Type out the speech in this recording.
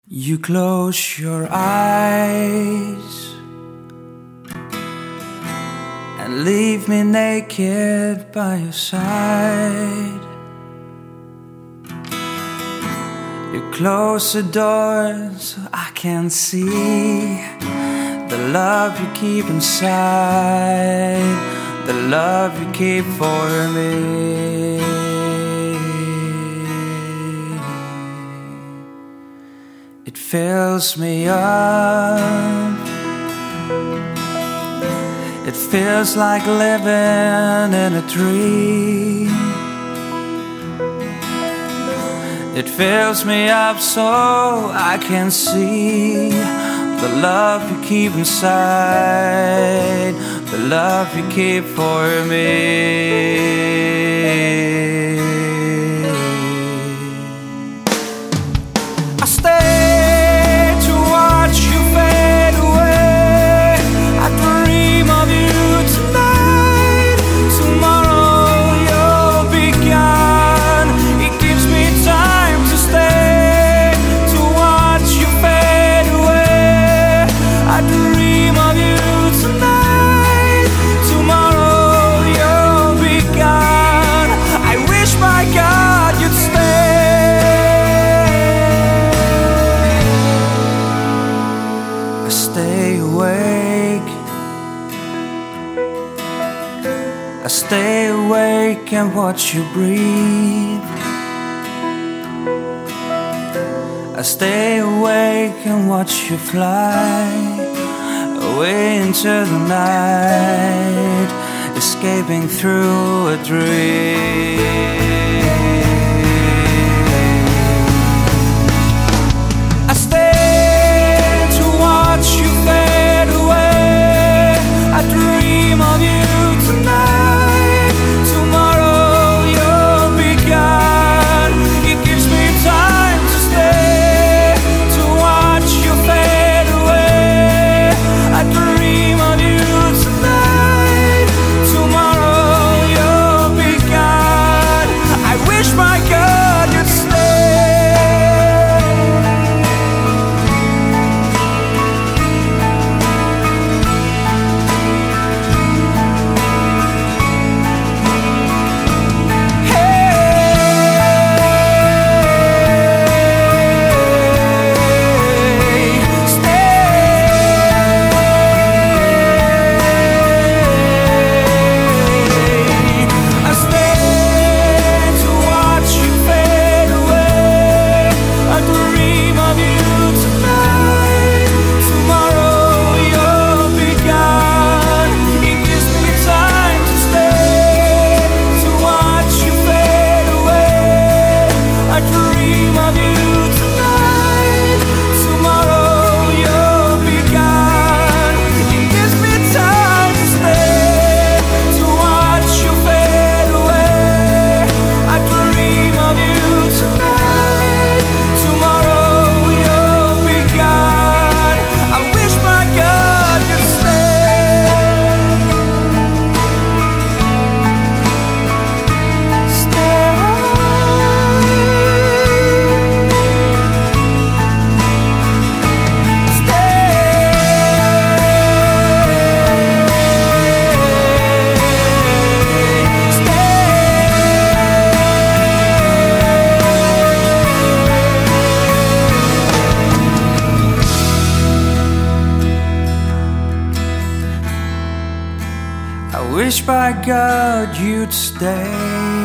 You close your eyes and leave me naked by your side. You close the door so I can see the love you keep inside, the love you keep for me. It fills me up. It feels like living in a dream. It fills me up so I can see the love you keep inside, the love you keep for me. I stay to watch you fade away. I dream of you tonight. Tomorrow you'll be gone. It gives me time to stay to watch you fade away. I dream of you tonight. Tomorrow you'll be gone. I wish my God you'd stay. I stay awake. I stay awake and watch you breathe. I stay awake and watch you fly away into the night, escaping through a dream. I stay to watch you fade away. I dream of you tonight. Tomorrow you'll be gone. It gives me time to stay to watch you fade away. I dream of you tonight. Tomorrow you'll be gone. I wish my God you'd I wish by God you'd stay.